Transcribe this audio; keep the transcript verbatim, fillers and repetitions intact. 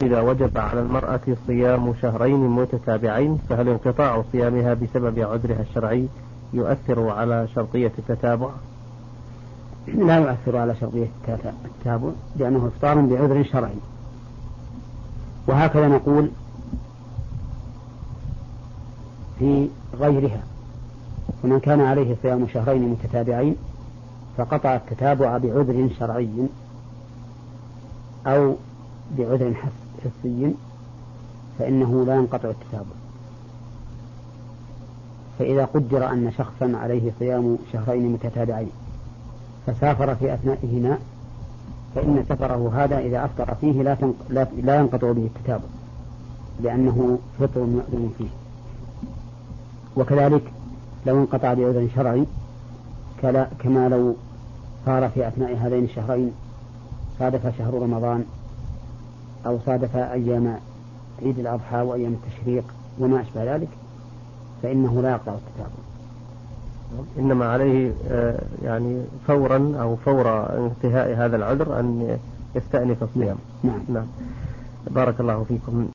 إذا وجب على المرأة صيام شهرين متتابعين فهل انقطاع صيامها بسبب عذرها الشرعي يؤثر على شرطية التتابع؟ لا يؤثر على شرطية التتابع لأنه إفطار بعذر شرعي. وهكذا نقول في غيرها، ومن كان عليه صيام شهرين متتابعين فقطع التتابع بعذر شرعي أو بعذر حسي فإنه لا ينقطع التتابع. فإذا قدر أن شخصا عليه صيام شهرين متتابعين فسافر في أثنائهما فإن سفره هذا إذا أفطر فيه لا, لا ينقطع به التتابع لأنه فطر مأذون فيه. وكذلك لو انقطع بعذر شرعي كما لو صار في أثناء هذين الشهرين صادف شهر رمضان أو صادف أيام عيد الأضحى وأيام التشريق وما أشبه ذلك فإنه لا يقطع التتابع، إنما عليه يعني فورا أو فور انتهاء هذا العذر أن يستأنف الصيام. نعم. نعم. بارك الله فيكم.